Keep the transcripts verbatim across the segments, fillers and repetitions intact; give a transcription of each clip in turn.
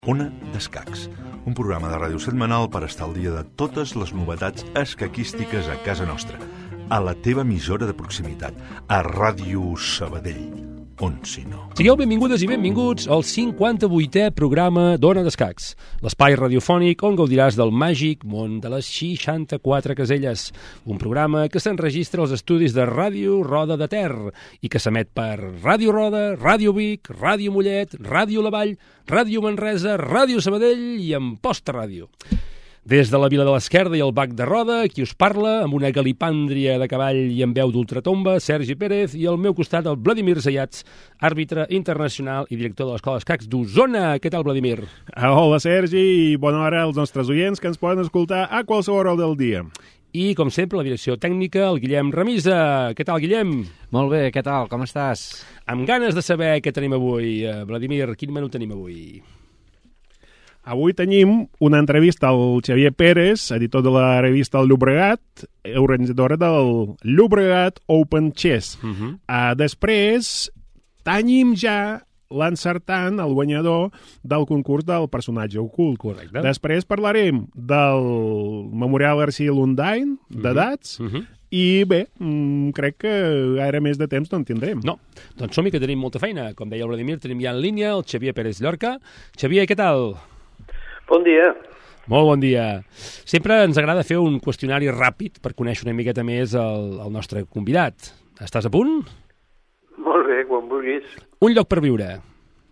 Ona d'Escacs, un programa de ràdio setmanal per estar al dia de totes les novetats escaquístiques a casa nostra, a la teva emissora de proximitat, a Ràdio Sabadell. On si no. Sigueu benvingudes i benvinguts al cinquanta-vuitè programa d'Ona d'Escacs, l'espai radiofònic on gaudiràs del màgic món de les seixanta-quatre caselles, un programa que s'enregistra als estudis de Ràdio Roda de Ter i que s'emet per Ràdio Roda, Ràdio Vic, Ràdio Mollet, Ràdio La Vall, Ràdio Manresa, Ràdio Sabadell i Amposta Ràdio. Des de la Vila de l'Esquerda i el Bac de Roda, qui us parla, amb una galipàndria de cavall i amb veu d'ultratomba, Sergi Pérez, i al meu costat el Vladimir Zayats, àrbitre internacional i director de l'Escola d'Escacs d'Osona. Què tal, Vladimir? Hola, Sergi, i bona hora als nostres oients que ens poden escoltar a qualsevol hora del dia. I, com sempre, la direcció tècnica, el Guillem Remisa. Què tal, Guillem? Molt bé, què tal? Com estàs? Amb ganes de saber què tenim avui. Vladimir, quin menú tenim avui? Avui tenim una entrevista al Xavier Pérez, editor de la revista El Llobregat, organitzadora del Llobregat Open Chess. Uh -huh. uh, després tenim ja l'encertant, el guanyador del concurs del personatge ocult. Correcte. Després parlarem del Memorial Garcia Lundain, d'edats, uh -huh. uh -huh. I bé, mm, crec que gaire més de temps no en tindrem. No, doncs som-hi que tenim molta feina. Com deia el Vladimir, tenim ja en línia el Xavier Pérez Llorca. Xavier, què tal? Bon dia. Molt bon dia. Sempre ens agrada fer un qüestionari ràpid per conèixer una miqueta més el, el nostre convidat. Estàs a punt? Molt bé, quan vulguis. Un lloc per viure.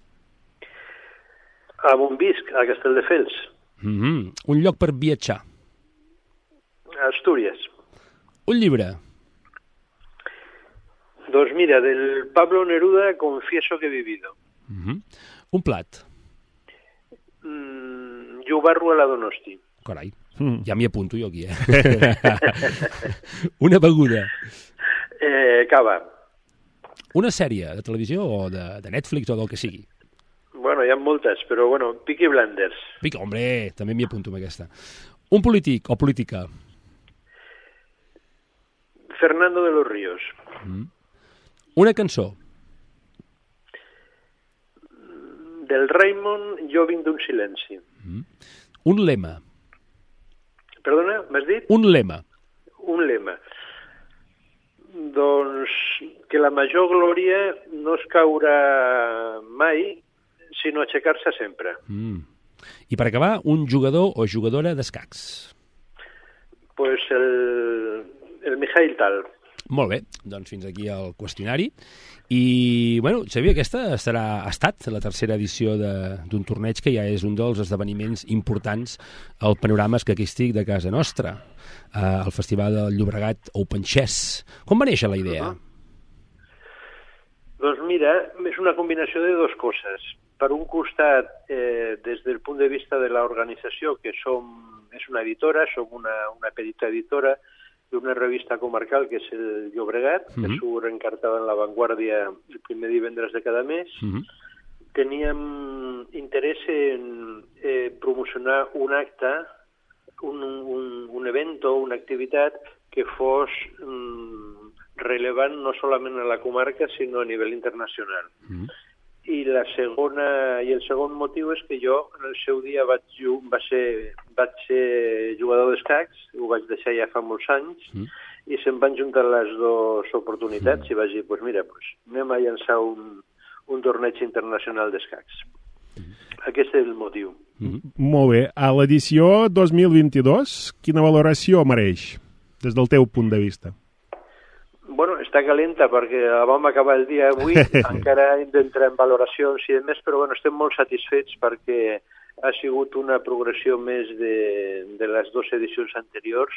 A on visc, a Castelldefels. Mm-hmm. Un lloc per viatjar. A Astúries. Un llibre. Doncs mira, del Pablo Neruda, Confieso que he vivido. Mm-hmm. Un plat. Mm, Llobarro a la Donosti. Carai, mm. ja m'hi apunto jo aquí, eh? Una beguda. Eh, cava. Una sèrie de televisió o de, de Netflix o del que sigui? Bueno, hi ha moltes, però bueno, Peaky Blinders. Peaky, hombre, també m'hi apunto amb aquesta. Un polític o política? Fernando de los Ríos. Mm. Una cançó? Del Raymond, Jo vinc d'un silenci. Mm. Un lema? Perdona, m'has dit? Un lema. Un lema. Doncs que la major glòria no es caurà mai, sinó aixecar-se sempre. Mm. I per acabar, un jugador o jugadora d'escacs? Pues el, el Mikhail Tal. Molt bé, doncs fins aquí el qüestionari. I, bueno, Xavier, aquesta serà, ha estat la tercera edició d'un torneig que ja és un dels esdeveniments importants al panorama escaquístic de casa nostra, eh, el Festival del Llobregat Open Chess. Com va néixer la idea? Uh -huh. Doncs mira, és una combinació de dues coses. Per un costat, eh, des del punt de vista de l'organització, que som, és una editora, som una, una petita editora, d'una revista comarcal que és el Llobregat, uh-huh. que surt encartada en La Vanguardia el primer divendres de cada mes. Uh-huh. Teníem interès en eh, promocionar un acte, un, un, un evento, una activitat que fos mm, relevant no solament a la comarca, sinó a nivell internacional. Uh-huh. I la segona i el segon motiu és que jo en el seu dia vaig, va ser, vaig ser jugador d'escacs, ho vaig deixar ja fa molts anys, mm. i se'm van juntar les dues oportunitats mm. i vaig dir, pues mira, pues, anem a llançar un, un torneig internacional d'escacs. Mm. Aquest és el motiu. Mm. Molt bé. A l'edició dos mil vint-i-dos, quina valoració mereix, des del teu punt de vista? Bueno, està calenta perquè vam acabar el dia avui, encara hem d'entrar en valoracions i demés, però bueno, estem molt satisfets perquè ha sigut una progressió més de, de les dues edicions anteriors.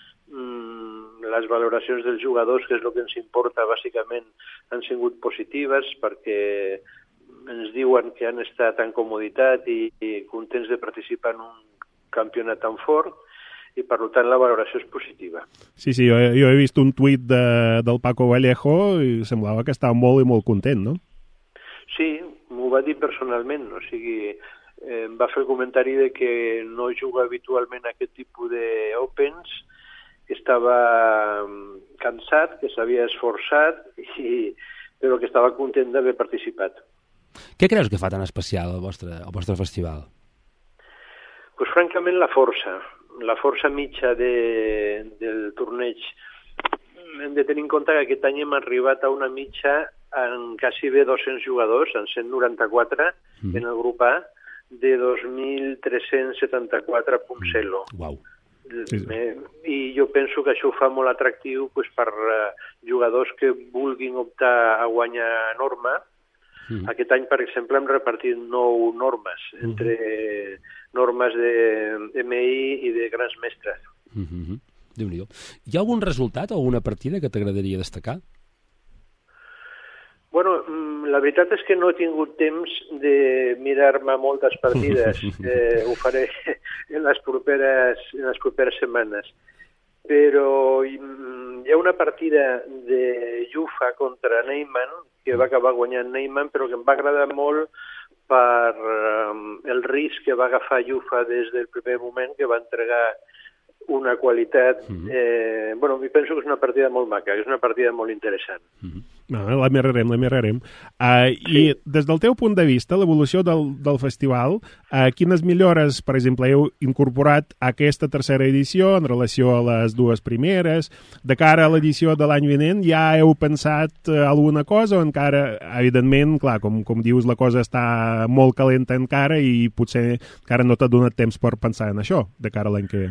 Mm, les valoracions dels jugadors, que és el que ens importa bàsicament, han sigut positives perquè ens diuen que han estat en comoditat i, i contents de participar en un campionat tan fort, i per tant la valoració és positiva. Sí, sí, jo, jo he vist un tuit de, del Paco Vallejo i semblava que estava molt i molt content, no? Sí, m'ho va dir personalment, o sigui, eh, em va fer el comentari de que no juga habitualment a aquest tipus d'opens, que estava cansat, que s'havia esforçat, i, però que estava content d'haver participat. Què creus que fa tan especial el vostre, el vostre festival? pues, francament, la força. La força mitja de, del torneig. Hem de tenir en compte que aquest any hem arribat a una mitja en quasi bé dos-cents jugadors, en cent noranta-quatre mm. en el grup A, de dos mil tres-cents setanta-quatre punts elo. Mm. Wow. Sí, sí. Eh, I jo penso que això ho fa molt atractiu pues, per uh, jugadors que vulguin optar a guanyar norma. Mm. Aquest any, per exemple, hem repartit nou normes, mm. entre normes de M I i de grans mestres. Mm-hmm. Déu-n'hi-do. Hi ha algun resultat o alguna partida que t'agradaria destacar? Bueno, la veritat és que no he tingut temps de mirar-me moltes partides. Eh, ho faré en les properes, en les properes setmanes. Però hi ha una partida de Jufa contra Neyman, que va acabar guanyant Neyman, però que em va agradar molt per um, el risc que va agafar Jufa des del primer moment, que va entregar una qualitat... Eh, bueno, mi penso que és una partida molt maca, que és una partida molt interessant. Mm-hmm. No, la mirarem, la mirarem. Uh, sí. I des del teu punt de vista, l'evolució del, del festival, uh, quines millores, per exemple, heu incorporat a aquesta tercera edició en relació a les dues primeres? De cara a l'edició de l'any vinent, ja heu pensat uh, alguna cosa o encara, evidentment, clar, com, com dius, la cosa està molt calenta encara i potser encara no t'ha donat temps per pensar en això de cara a l'any que ve?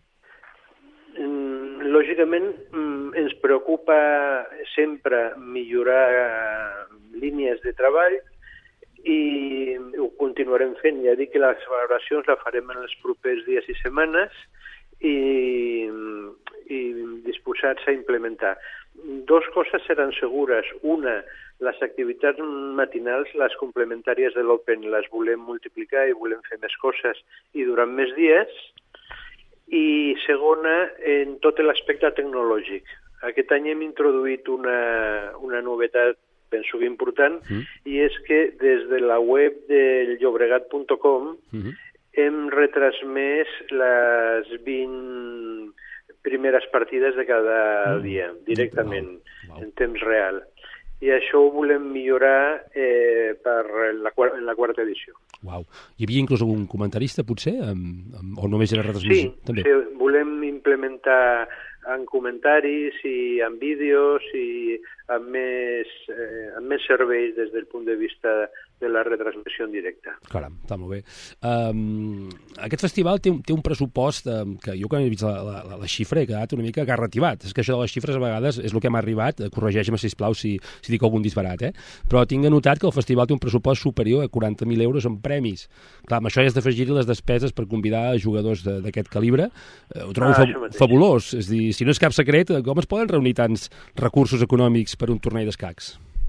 Lògicament, ens preocupa sempre millorar línies de treball i ho continuarem fent. Ja dic que les valoracions les farem en els propers dies i setmanes i, i disposats a implementar. Dos coses seran segures. Una, les activitats matinals, les complementàries de l'Open, les volem multiplicar i volem fer més coses i durant més dies. I segona, en tot l'aspecte tecnològic. Aquest any hem introduït una, una novetat, penso que important, mm. i és que des de la web del llobregat punt com mm-hmm. hem retransmès les vint primeres partides de cada mm. dia, directament, wow. Wow. en temps real. I això ho volem millorar eh, per la, en la quarta edició. Uau. Hi havia inclús algun comentarista, potser? Amb, amb, o només era retransmissió? Sí, també? sí, volem implementar en comentaris i en vídeos i amb més, eh, amb més serveis des del punt de vista de la retransmissió en directe. Caram, està molt bé. Um, aquest festival té, té un pressupost um, que jo quan he vist la, la, la xifra he quedat una mica garrativat. És que això de les xifres a vegades és el que m'ha arribat, corregeix-me sisplau si, si dic algun disbarat, eh? Però tinc anotat que el festival té un pressupost superior a quaranta mil euros en premis. Clar, amb això has d'afegir-hi les despeses per convidar jugadors d'aquest calibre. Eh, ho trobo ah, fa fabulós. És dir, si no és cap secret, com es poden reunir tants recursos econòmics per un torneig d'escacs?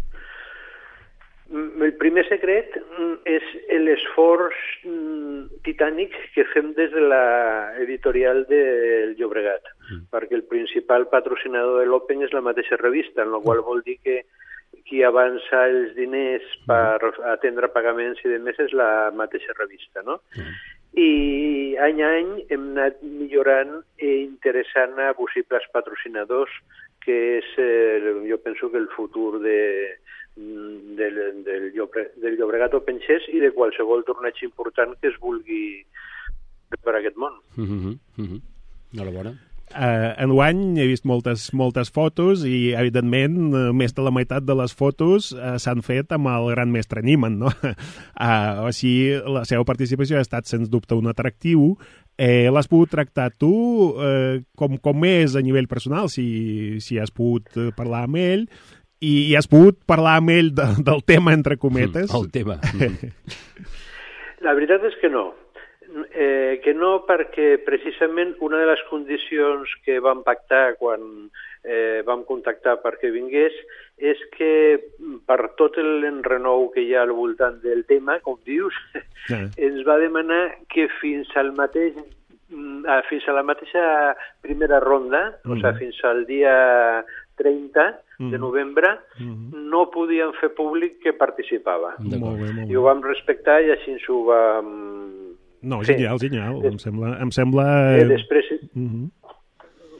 El primer secret és l'esforç titànic que fem des de l'editorial del Llobregat, mm. perquè el principal patrocinador de l'Open és la mateixa revista, en la qual vol dir que qui avança els diners per atendre pagaments i demés és la mateixa revista, no? Mm. I any a any hem anat millorant i interessant a possibles patrocinadors, que és, eh, jo penso que el futur de, del, del, Llobre, del Llobregat Open Chess i de qualsevol torneig important que es vulgui per aquest món. Mm-hmm, mm-hmm. Enhorabona. Uh, enguany he vist moltes, moltes fotos i, evidentment, uh, més de la meitat de les fotos uh, s'han fet amb el gran mestre Niemann, no? Uh, o sigui, la seva participació ha estat, sens dubte, un atractiu. Eh, l'has pogut tractar tu uh, com, com és a nivell personal, si, si has pogut parlar amb ell, i, i has pogut parlar amb ell de, del tema, entre cometes? El tema. La veritat és que no. Eh, que no perquè precisament una de les condicions que vam pactar quan eh, vam contactar perquè vingués és que per tot l'enrenou que hi ha al voltant del tema, com dius, sí. ens va demanar que fins al mateix fins a la mateixa primera ronda, mm-hmm. o sigui, fins al dia trenta mm-hmm. de novembre, mm-hmm. no podíem fer públic que participava. Molt bé, molt bé. I ho vam respectar i així ens ho vam... No, genial, genial. Em sembla... Em sembla... Eh, després... Uh-huh.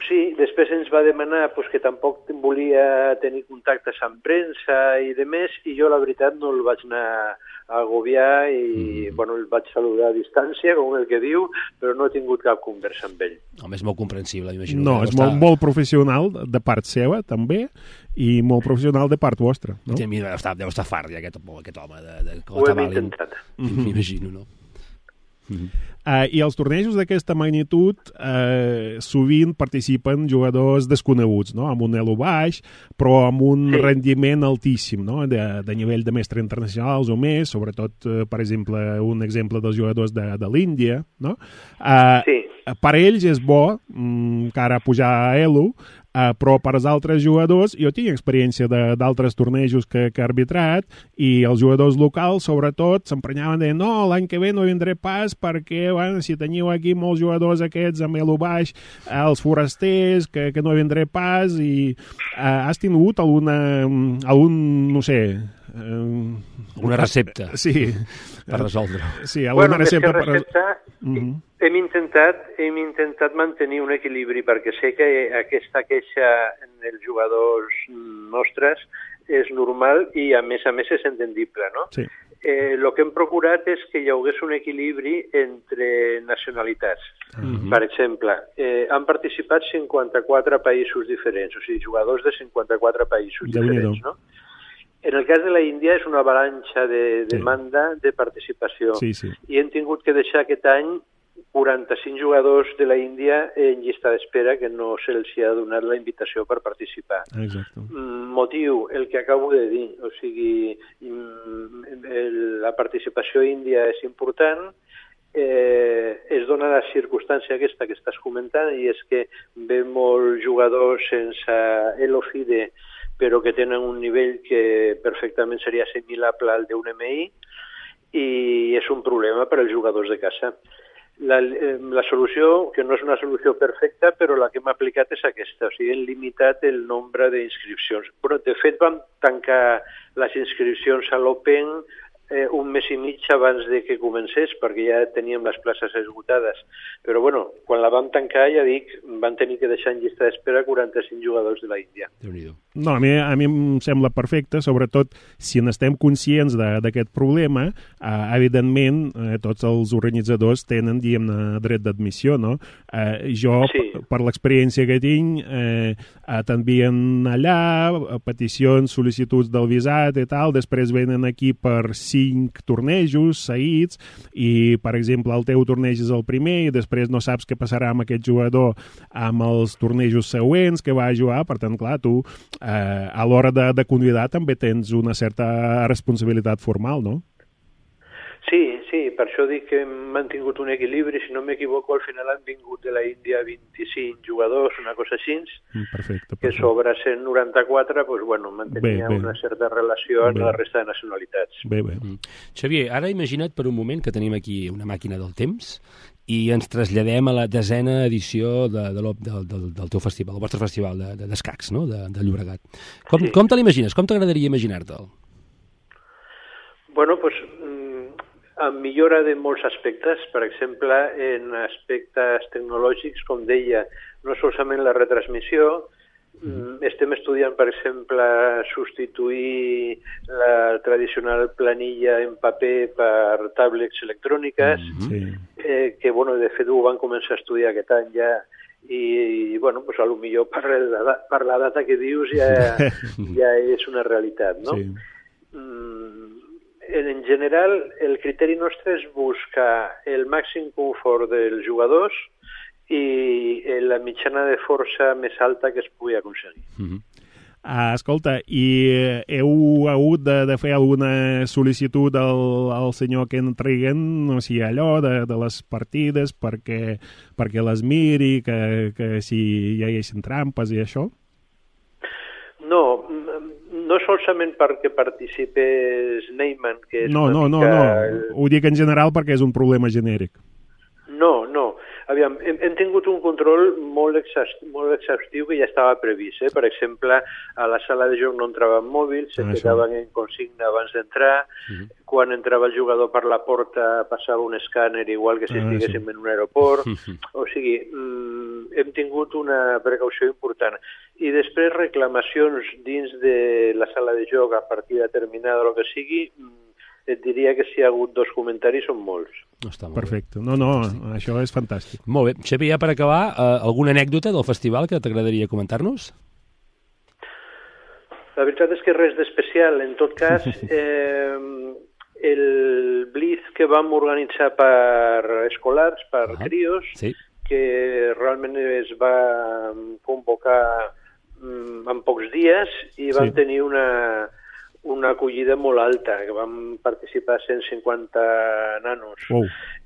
Sí, després ens va demanar pues, que tampoc volia tenir contactes amb premsa i de més, i jo la veritat no el vaig anar a agobiar i mm. bueno, el vaig saludar a distància, com el que diu, però no he tingut cap conversa amb ell. Home, és molt comprensible, imagino. No, és molt, molt professional de part seva, també, i molt professional de part vostra. No? Sí, deu estar, deu estar fart, ja, aquest, aquest home. De, de, Ho hem intentat. M'imagino, no? Mm-hmm. Uh, I als tornejos d'aquesta magnitud uh, sovint participen jugadors desconeguts, no? Amb un elo baix, però amb un sí. rendiment altíssim, no? de, de nivell de mestre internacionals o més, sobretot, uh, per exemple, un exemple dels jugadors de, de l'Índia. No? Uh, sí. Per ells és bo um, encara pujar a elo, Uh, però per als altres jugadors, jo tinc experiència d'altres tornejos que, que he arbitrat, i els jugadors locals, sobretot, s'emprenyaven de no, l'any que ve no vindré pas perquè, bueno, si teniu aquí molts jugadors aquests amb elo baix, els forasters, que, que no vindré pas, i uh, has tingut alguna, algun, no sé... Uh, una recepta sí. per resoldre. Sí, alguna bueno, recepta, més que recepta per... Uh-huh. hem, intentat, hem intentat mantenir un equilibri, perquè sé que aquesta queixa en els jugadors nostres és normal i a més a més és entendible, no? Sí. Eh, el que hem procurat és que hi hagués un equilibri entre nacionalitats. Uh-huh. Per exemple, eh, han participat cinquanta-quatre països diferents, o sigui, jugadors de cinquanta-quatre països Déu diferents, no? En el cas de la Índia és una avalanxa de demanda sí. de participació. Sí, sí. I hem tingut que deixar aquest any quaranta-cinc jugadors de la Índia en llista d'espera que no se'ls ha donat la invitació per participar. Exacte. Motiu, el que acabo de dir, o sigui, la participació índia és important, eh, es dona la circumstància aquesta que estàs comentant, i és que ve molts jugadors sense elo FIDE, però que tenen un nivell que perfectament seria assimilable al d'un M I, i és un problema per als jugadors de casa. La, eh, la solució, que no és una solució perfecta, però la que hem aplicat és aquesta, o sigui, hem limitat el nombre d'inscripcions. Però, de fet, vam tancar les inscripcions a l'Open eh, un mes i mig abans de que comencés, perquè ja teníem les places esgotades. Però, bueno, quan la vam tancar, ja dic, van tenir que deixar en llista d'espera quaranta-cinc jugadors de la Índia. No, a mi, a mi em sembla perfecte, sobretot si n'estem conscients d'aquest problema, eh, evidentment, eh, tots els organitzadors tenen, diguem-ne, dret d'admissió, no? Eh, jo, sí. per l'experiència que tinc, eh, eh, t'envien allà peticions, sol·licituds del visat i tal, després venen aquí per cinc tornejos seguits, i, per exemple, el teu torneig és el primer i després no saps què passarà amb aquest jugador amb els tornejos següents que va jugar. Per tant, clar, tu eh, a l'hora de, de convidar també tens una certa responsabilitat formal, no? Sí, sí, per això dic que hem mantingut un equilibri. Si no m'equivoco, al final han vingut de la Índia vint-i-cinc jugadors, una cosa així, perfecte, perfecte. Que sobre cent noranta-quatre, doncs, bueno, mantenia bé, bé. una certa relació amb la resta de nacionalitats. Bé, bé. Mm. Xavier, ara imagina't per un moment que tenim aquí una màquina del temps i ens traslladem a la desena edició de, de del, del, del teu festival, del vostre festival d'escacs, de, de, no? de, de Llobregat. Com, sí. com te l'imagines? Com t'agradaria imaginar-te'l? Bueno, doncs, amb millora de molts aspectes, per exemple, en aspectes tecnològics, com deia, no solament la retransmissió, mm. estem estudiant, per exemple, substituir la tradicional planilla en paper per tablets electròniques, mm-hmm. eh, que, bueno, de fet, ho van començar a estudiar aquest any ja, i, bueno, pues, a lo millor per la, per la data que dius ja, ja és una realitat, no? Sí. Mm, En general, el criteri nostre és buscar el màxim confort dels jugadors i la mitjana de força més alta que es pugui aconseguir. Mm-hmm. Ah, escolta, i heu hagut de, de fer alguna sol·licitud al, al senyor Ken Regan, o sigui, allò de, de les partides perquè, perquè les miri, que, que si hi haguessin trampes i això? No, no solament perquè participés Neyman, que és no, una no, mica... No, no, ho dic en general perquè és un problema genèric. No, no. Aviam, hem, hem tingut un control molt, exhaustiu, molt exhaustiu que ja estava previst. Eh? Per exemple, a la sala de joc no entraven mòbils, se ah, quedaven en consigna abans d'entrar. Uh-huh. Quan entrava el jugador per la porta passava un escàner igual que si ah, estiguéssim sí. en un aeroport. Uh-huh. O sigui, mm, hem tingut una precaució important. I després reclamacions dins de la sala de joc a partida determinada o el que sigui, et diria que si hi ha hagut dos comentaris són molts. Està molt Perfecte. No, no, això és fantàstic. Molt bé. Xavi, ja per acabar, eh, alguna anècdota del festival que t'agradaria comentar-nos? La veritat és que res d'especial. En tot cas, eh, el blitz que vam organitzar per escolars, per Ah, crios, sí. que realment es va convocar mm, en pocs dies i vam Sí. tenir una, una acollida molt alta, que vam participar cent cinquanta nanos. Wow.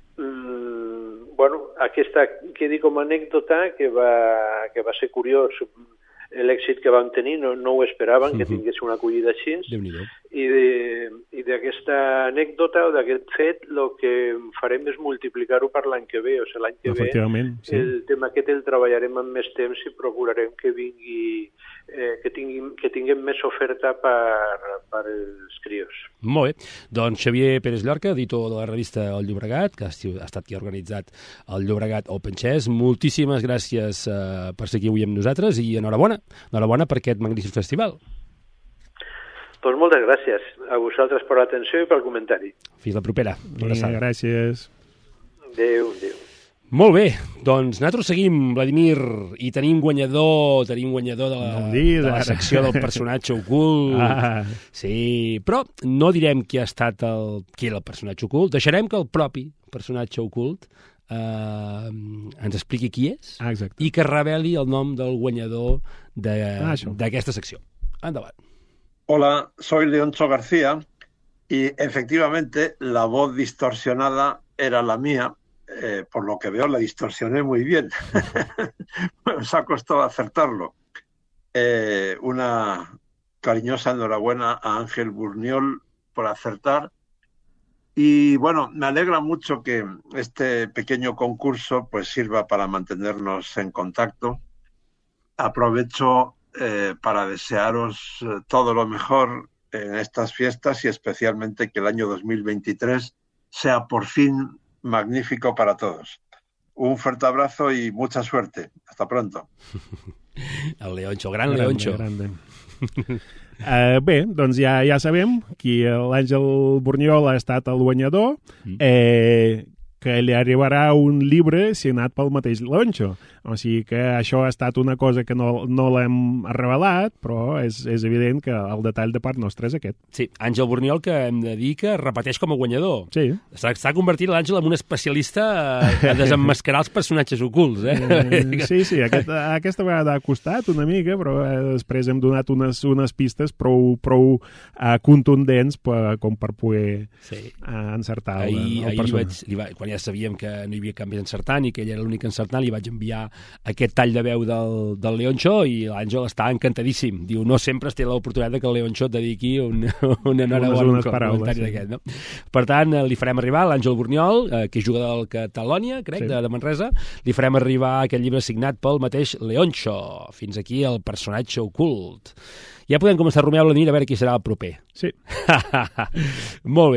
Mm, bueno, aquesta quedi com a anècdota que va, que va ser curiós. L'èxit que vam tenir no, no ho esperaven, que tingués una acollida així. Déu-n'hi-do. I de- i d'aquesta anècdota o d'aquest fet, el que farem és multiplicar-ho per l'any que ve. O sigui, l'any que ve Efectivament, sí. el tema aquest el treballarem amb més temps i procurarem que vingui, eh, que, tinguin, que tinguem més oferta per, per els crios. Molt bé. Doncs Xavier Pérez Llorca, editor de la revista El Llobregat, que ha esti- ha estat qui ha organitzat el Llobregat Open Chess. Moltíssimes gràcies eh, per ser aquí avui amb nosaltres i enhorabona. Enhorabona per aquest magnífic festival. Doncs moltes gràcies a vosaltres per l'atenció i pel comentari. Fins la propera. Una Vinga, abraçada. gràcies. Adéu, adéu. Molt bé, doncs nosaltres seguim, Vladimir, i tenim guanyador, tenim guanyador de la, No em diguis, de la ara. secció del personatge ocult. Ah. Sí, però no direm qui ha estat el, qui era el personatge ocult, deixarem que el propi personatge ocult eh, ens expliqui qui és Ah, exacte. i que reveli el nom del guanyador Ah, això. d'aquesta secció. Endavant. Hola, soy Leoncho García y efectivamente la voz distorsionada era la mía, eh, por lo que veo la distorsioné muy bien. Os ha costado acertarlo. Eh, una cariñosa enhorabuena a Ángel Burniol por acertar. Y bueno, me alegra mucho que este pequeño concurso pues sirva para mantenernos en contacto. Aprovecho eh, para desearos eh, todo lo mejor en estas fiestas y especialmente que el año dos mil veintitrés sea por fin magnífico para todos. Un fuerte abrazo y mucha suerte. Hasta pronto. El Leoncho, gran Leoncho. Grande. Uh, bé, doncs ja, ja sabem qui l'Àngel Burniol ha estat el guanyador, Mm. eh, que li arribarà un llibre signat pel mateix Leoncho. O sigui que això ha estat una cosa que no, no l'hem revelat, però és, és evident que el detall de part nostra és aquest. Sí, Àngel Burniol, que hem de dir que repeteix com a guanyador. Sí. S'ha convertit l'Àngel en un especialista a, a desemmascarar els personatges ocults, eh? Eh, sí, sí, aquest, aquesta vegada ha costat una mica, però eh, després hem donat unes, unes pistes prou, prou uh, contundents per, com per poder Sí. uh, encertar el, Ahir, el ahir li personatge. vaig, li va, quan ja sabíem que no hi havia cap més encertant i que ell era l'únic encertant, li vaig enviar aquest tall de veu del, del Leoncho i l'Àngel està encantadíssim. Diu, no sempre es té l'oportunitat que el Leoncho et dediqui un, una enhorabona, unes un paraules, comentari sí. d'aquest. No? Per tant, eh, li farem arribar a l'Àngel Burniol, eh, que és jugador del Catalònia, crec, Sí. de, de Manresa, li farem arribar aquest llibre signat pel mateix Leoncho. Fins aquí el personatge ocult. Ja podem començar a rumiar la nit a veure qui serà el proper. Sí. Molt bé.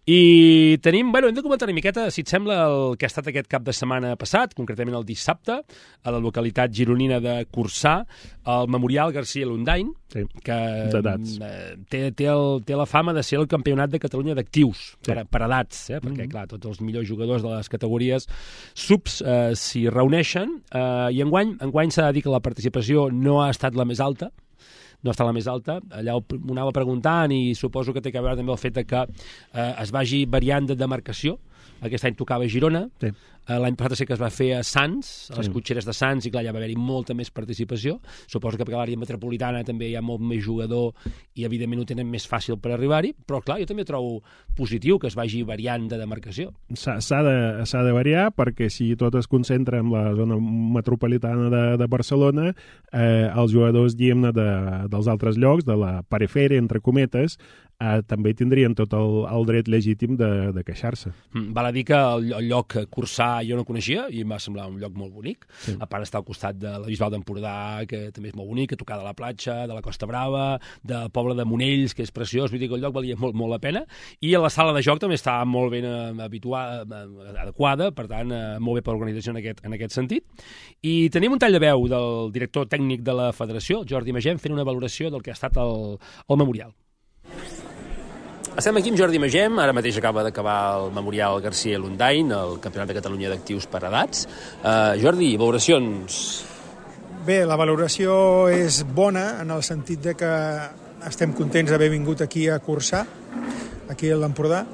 I tenim, bueno, hem de comentar una miqueta, si et sembla, el que ha estat aquest cap de setmana passat, concretament el dissabte, a la localitat gironina de Corçà, el Memorial García Lundain, Sí. que D'edats. eh, té, té, el, té la fama de ser el campionat de Catalunya d'actius, Sí. per, per edats, eh? perquè, Mhm. clar, tots els millors jugadors de les categories subs eh, s'hi reuneixen, eh, i enguany, enguany s'ha de dir que la participació no ha estat la més alta, no està la més alta. Allà ho anava preguntant i suposo que té a veure també el fet de que eh, es vagi variant de demarcació. Aquest any tocava a Girona, Sí. eh, l'any passat sé que es va fer a Sants, a les Sí. cotxeres de Sants, i clar, ja va haver-hi molta més participació. Suposo que per l'àrea metropolitana també hi ha molt més jugador i evidentment ho tenen més fàcil per arribar-hi, però clar, jo també trobo positiu que es vagi variant de demarcació. S'ha s'ha de, s'ha de variar perquè si tot es concentra en la zona metropolitana de, de Barcelona, eh, els jugadors, diguem-ne, de, dels altres llocs, de la perifèria, entre cometes, eh, també tindrien tot el, el dret legítim de, de queixar-se. Mm, val a dir que el, el lloc Corçà jo no coneixia i em va semblar un lloc molt bonic, sí. A part està al costat de la Bisbal d'Empordà, que també és molt bonic, a tocar de la platja, de la Costa Brava, del poble de Monells, que és preciós, vull dir que el lloc valia molt, molt la pena, i la sala de joc també està molt ben eh, habituada, eh, adequada, per tant, eh, molt bé per l'organització en aquest, en aquest sentit. I tenim un tall de veu del director tècnic de la Federació, Jordi Magem, fent una valoració del que ha estat el, el memorial. Estem aquí amb Jordi Magem, ara mateix acaba d'acabar el Memorial Garcia Lundain, el Campionat de Catalunya d'Actius per edats. Uh, Jordi, valoracions? Bé, la valoració és bona en el sentit de que estem contents d'haver vingut aquí a Corçà, aquí a l'Empordà,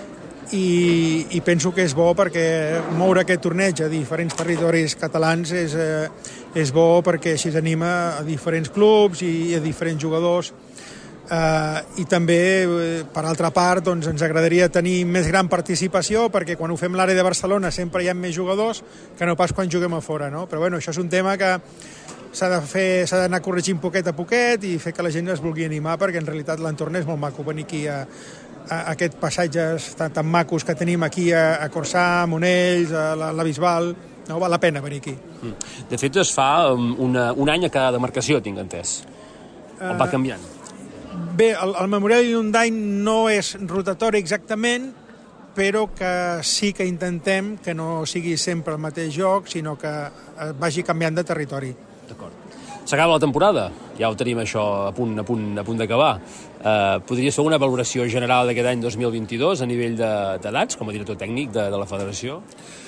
i, i penso que és bo perquè moure aquest torneig a diferents territoris catalans és, eh, és bo perquè així anima a diferents clubs i a diferents jugadors. Uh, i també, eh, per altra part, doncs, ens agradaria tenir més gran participació perquè quan ho fem a l'àrea de Barcelona sempre hi ha més jugadors que no pas quan juguem a fora, no? Però bueno, això és un tema que s'ha de fer, s'ha d'anar corregint poquet a poquet i fer que la gent es vulgui animar perquè en realitat l'entorn és molt maco. Venir aquí a, a, a aquests passatges tan, tan macos que tenim aquí a, a Corçà, a Monells, a la, la Bisbal, no val la pena venir aquí. De fet, es fa una, un any a cada demarcació, tinc entès. O va canviant? Bé, el, el Memorial Hyundai no és rotatori exactament, però que sí que intentem que no sigui sempre el mateix joc, sinó que vagi canviant de territori. D'acord. S'acaba la temporada, ja ho tenim això a punt, a punt, a punt d'acabar. Eh, podries fer una valoració general d'aquest any dos mil vint-i-dos a nivell d'edats, com a director tècnic de, de la federació?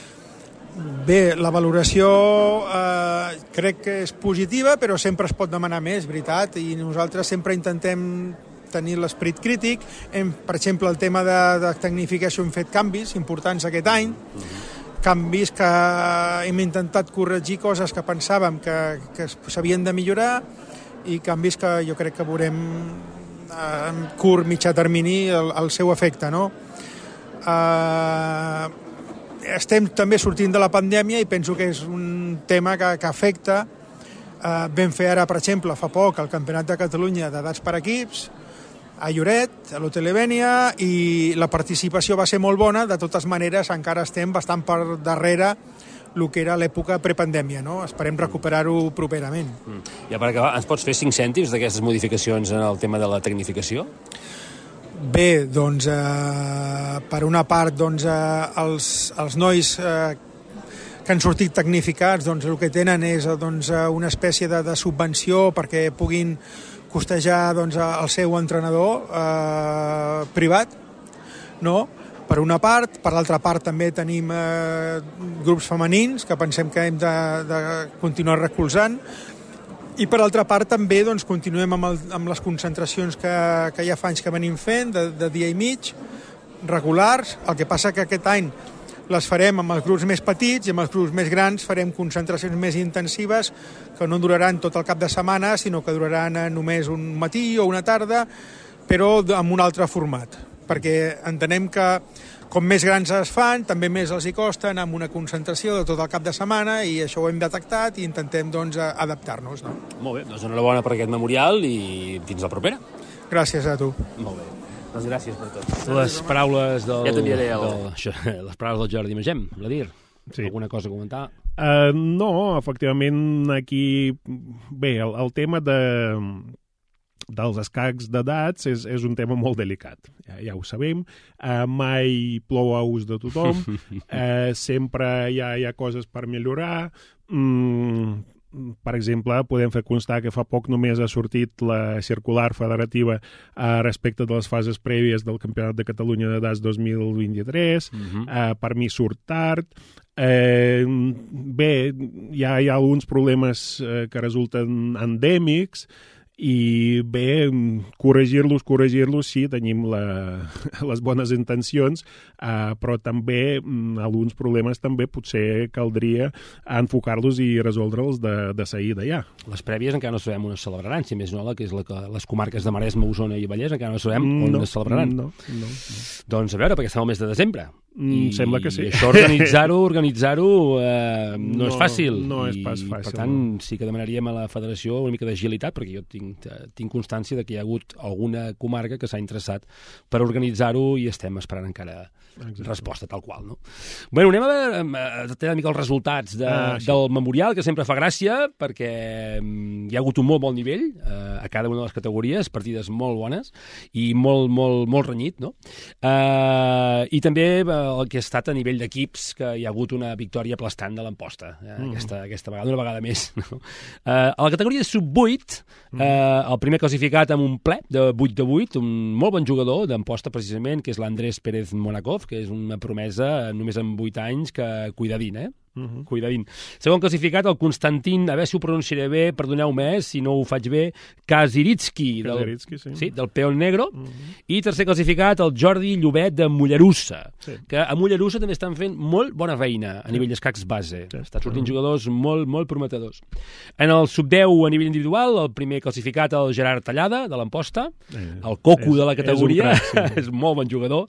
Bé, la valoració eh, crec que és positiva, però sempre es pot demanar més, veritat, i nosaltres sempre intentem tenir l'esperit crític. Hem, per exemple, el tema de, de tecnificació hem fet canvis importants aquest any, canvis que hem intentat corregir coses que pensàvem que, que s'havien de millorar i canvis que jo crec que veurem en curt, mitjà termini el, el seu efecte, no? Eh... Estem també sortint de la pandèmia i penso que és un tema que, que afecta. Eh, vam fer ara, per exemple, fa poc, el Campionat de Catalunya d'edats per equips, a Lloret, a l'Hotel Ebènia, i la participació va ser molt bona. De totes maneres, encara estem bastant per darrere el que era l'època prepandèmia, no? Esperem recuperar-ho properament. Mm. I per acabar, ens pots fer cinc cèntims d'aquestes modificacions en el tema de la tecnificació? Bé, doncs, eh, per una part, doncs, eh, els, els nois eh, que han sortit tecnificats, doncs, el que tenen és doncs, una espècie de, de subvenció perquè puguin costejar doncs, el seu entrenador eh, privat, no? Per una part. Per l'altra part també tenim eh, grups femenins que pensem que hem de, de continuar recolzant. I per altra part també doncs, continuem amb, el, amb les concentracions que, que ja fa anys que venim fent, de, de dia i mig, regulars. El que passa que aquest any les farem amb els grups més petits i amb els grups més grans farem concentracions més intensives que no duraran tot el cap de setmana, sinó que duraran només un matí o una tarda, però amb un altre format. Perquè entenem que com més grans es fan, també més els hi costa anar amb una concentració de tot el cap de setmana i això ho hem detectat i intentem doncs, adaptar-nos. No? Molt bé, doncs enhorabona per aquest memorial i fins la propera. Gràcies a tu. Molt bé. Doncs gràcies per tot. Les paraules del... Ja t'enviaré el... Del, això, les paraules del Jordi Magem, Vladir. Sí. Alguna cosa a comentar? Uh, no, efectivament, aquí... Bé, el, el tema de... dels escacs d'edats és, és un tema molt delicat, ja, ja ho sabem, uh, mai plou a ús de tothom, uh, sempre hi ha, hi ha coses per millorar, mm, per exemple, podem fer constar que fa poc només ha sortit la circular federativa uh, respecte de les fases prèvies del Campionat de Catalunya d'edats dos mil vint-i-tres, uh-huh. uh, per mi surt tard. Eh, bé, hi ha, hi ha alguns problemes uh, que resulten endèmics, i bé, corregir-los, corregir-los, sí, tenim la, les bones intencions, eh, però també mm, alguns problemes també potser caldria enfocar-los i resoldre'ls de, de seguida ja. Les prèvies encara no sabem on es celebraran, si més no, la que és la que, les comarques de Maresme, Osona i Vallès encara no sabem on no, es celebraran. No, no, no. Doncs a veure, perquè estem al mes de desembre. Mm, I sembla que sí. això organitzar-ho organitzar-ho eh, no, no és fàcil. No és I, pas fàcil. Per tant, sí que demanaríem a la federació una mica d'agilitat, perquè jo tinc, tinc constància de que hi ha hagut alguna comarca que s'ha interessat per organitzar-ho i estem esperant encara Exacte. resposta tal qual, no? Bueno, anem a veure a tenir una mica els resultats de, ah, sí. del memorial, que sempre fa gràcia, perquè hi ha hagut un molt bon nivell eh, a cada una de les categories, partides molt bones i molt, molt, molt renyit, no? Eh, I també el que ha estat a nivell d'equips, que hi ha hagut una victòria aplastant de l'Amposta, eh, mm. aquesta, aquesta vegada, una vegada més. No? Eh, a la categoria sub vuit, eh, el primer classificat amb un ple de vuit de vuit, un molt bon jugador d'Amposta, precisament, que és l'Andrés Pérez Monakov, que és una promesa només amb vuit anys que cuidadín, eh? Uh-huh. Cuidadín. Segon classificat, el Constantin, a veure si ho pronunciaré bé, perdoneu-me, eh, si no ho faig bé, Kaziritsky, del, sí. Sí, del Peón Negro, uh-huh. I tercer classificat, el Jordi Llobet de Mollerussa, sí. que a Mollerussa també estan fent molt bona feina a nivell d'escacs base. Sí. Estan sortint uh-huh. jugadors molt, molt prometedors. En el sub deu a nivell individual, el primer classificat, el Gerard Tallada, de l'Amposta, eh, el coco és, de la categoria, és, crack, sí. és molt bon jugador.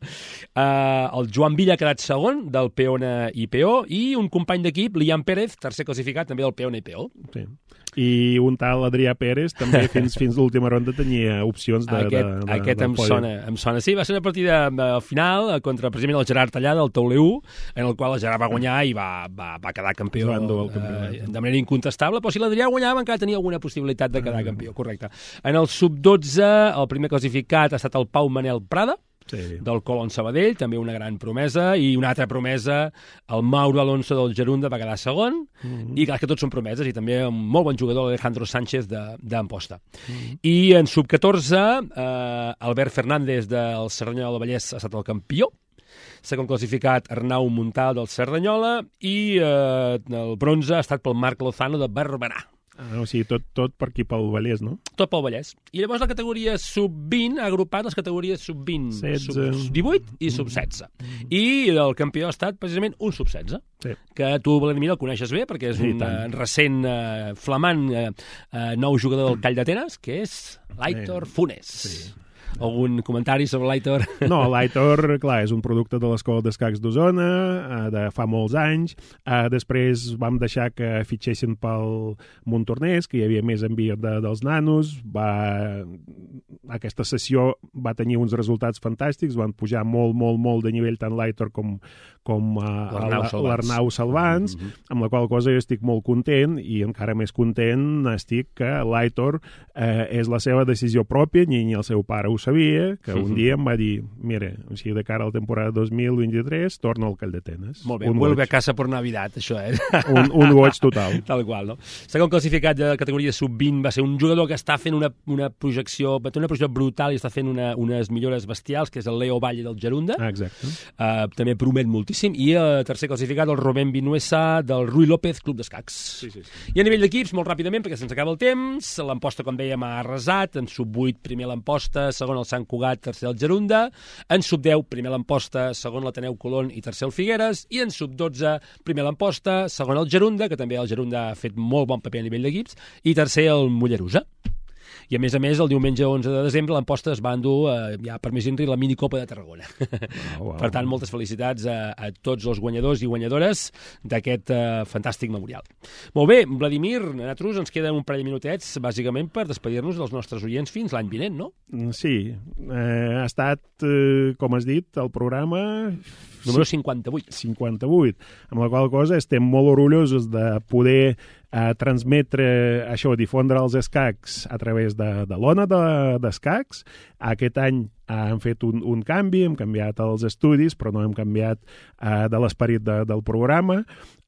Uh, el Joan Villa ha quedat segon, del Peona I P O, i un company d'equip, Liam Pérez, tercer classificat, també del Peona I P O. Sí. I un tal Adrià Pérez també fins fins l'última ronda tenia opcions de, aquest, de, de, aquest de em sona, em sona. Sí, va ser una partida al final contra precisament el Gerard Tallada, el Tauler u, en el qual el Gerard va guanyar i va, va, va quedar campió eh, de manera incontestable, però si l'Adrià guanyava encara tenia alguna possibilitat de quedar campió, correcte. En el sub dotze, el primer classificat ha estat el Pau Manel Prada, sí. del Colón Sabadell, també una gran promesa, i una altra promesa, el Mauro Alonso del Gerunda va quedar segon, mm-hmm. i clar que tots són promeses, i també un molt bon jugador, Alejandro Sánchez d'Amposta. Mm-hmm. I en sub catorze, eh, Albert Fernández del Cerdanyola del Vallès ha estat el campió, segon classificat Arnau Montal del Cerdanyola, i eh, el bronze ha estat pel Marc Lozano de Barberà. Ah, o sigui, tot, tot per aquí pel Vallès, no? Tot pel Vallès. I llavors la categoria sub vint ha agrupat les categories sub vint, sub divuit i sub setze. Mm. I el campió ha estat precisament un sub setze, sí. que tu, Vladimir, el coneixes bé, perquè és un uh, recent, uh, flamant uh, uh, nou jugador del Call d'Atenes, que és l'Aitor sí. Funes. Sí. Algun comentari sobre l'Aitor? No, l'Aitor, clar, és un producte de l'Escola d'Escacs d'Osona, de fa molts anys. Després vam deixar que fitxessin pel Montornès, que hi havia més envia de, dels nanos. Va... Aquesta sessió va tenir uns resultats fantàstics, van pujar molt, molt, molt de nivell tant l'Aitor com, com uh, l'Arnau Salvans, mm-hmm. amb la qual cosa jo estic molt content, i encara més content estic que l'Aitor eh, és la seva decisió pròpia, ni, ni el seu pare ho sabia, que un dia em va dir, mira, o sigui, de cara a la temporada dos mil vint-i-tres, torna al Call d'Atenes. Molt bé, un vuelve a casa per Navidad, això, eh? Un, un goig total. Tal qual, no? Segon classificat de categoria sub vint va ser un jugador que està fent una, una projecció, una projecció brutal i està fent una, unes millores bestials, que és el Leo Valle del Gerunda. Ah, exacte. Uh, també promet moltíssim. I el uh, tercer classificat, el Rubén Vinuesa del Rui López Club d'Escacs. Sí, sí, sí. I a nivell d'equips, molt ràpidament, perquè se'ns acaba el temps, l'Amposta, com dèiem, ha arrasat, en sub vuit, primer l'Amposta, segon el Sant Cugat, tercer el Gerunda, en sub deu, primer l'Amposta, segon l'Ateneu Colón i tercer el Figueres, i en sub dotze, primer l'Amposta, segon el Gerunda, que també el Gerunda ha fet molt bon paper a nivell d'equips, i tercer el Mollerussa. I a més a més, el diumenge onze de desembre l'Amposta es va endur, eh, ja per més inri, la minicopa de Tarragona. Wow, wow. Per tant, moltes felicitats a, a tots els guanyadors i guanyadores d'aquest eh, fantàstic memorial. Molt bé, Vladimir, a nosaltres ens queden un parell de minutets, bàsicament, per despedir-nos dels nostres oients fins l'any vinent, no? Sí, eh, ha estat, eh, com has dit, el programa... Número cinquanta-vuit. cinquanta-vuit, amb la qual cosa estem molt orgullosos de poder eh, transmetre això, difondre els escacs a través de, de l'Ona d'Escacs. Aquest any hem fet un, un canvi, hem canviat els estudis, però no hem canviat eh, de l'esperit de, del programa.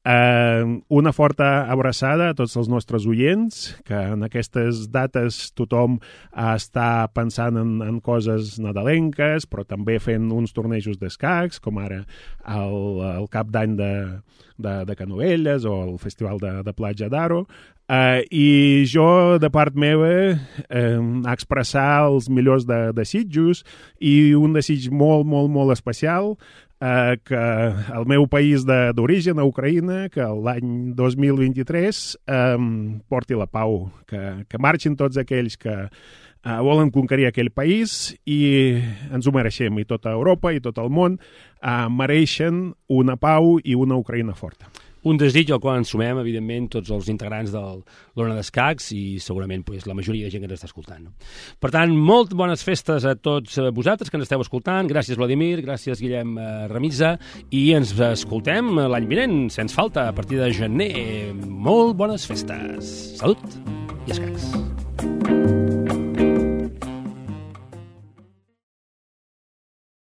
Eh, una forta abraçada a tots els nostres oients, que en aquestes dates tothom està pensant en, en coses nadalenques, però també fent uns tornejos d'escacs, com ara el, el cap d'any de, de, de Canovelles o el Festival de, de Platja d'Aro. Uh, I jo, de part meva, eh, expressar els millors de, desitjos i un desig molt, molt, molt especial, eh, que el meu país d'origen, a Ucraïna, que l'any dos mil vint-i-tres eh, porti la pau, que, que marxin tots aquells que uh, volen conquerir aquell país i ens ho mereixem, i tota Europa i tot el món uh, mereixen una pau i una Ucraïna forta. Un desig al qual ens sumem, evidentment, tots els integrants de l'Ona d'Escacs i segurament pues, la majoria de gent que ens està escoltant. No? Per tant, molt bones festes a tots vosaltres que ens esteu escoltant. Gràcies, Vladimir, gràcies, Guillem Remisa, i ens escoltem l'any vinent, sense falta, a partir de gener. Molt bones festes. Salut i escacs.